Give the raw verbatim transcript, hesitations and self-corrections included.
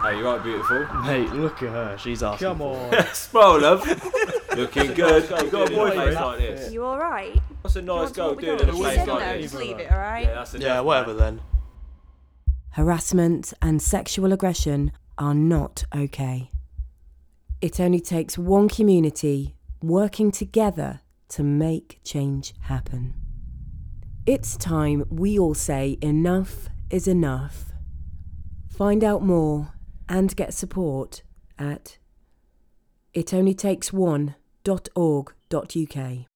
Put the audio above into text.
Hey, you right, beautiful? Mate, look at her. She's asking. Come on. Smile, love. Looking good. Nice You got a girl, boyfriend doing like this. You alright? What's a nice girl doing in a She place said like no, this? just leave it, alright? Yeah, that's enough, Yeah, whatever man. then. Harassment and sexual aggression are not okay. It only takes one community working together to make change happen. It's time we all say enough is enough. Find out more and get support at it only takes one dot org dot U K.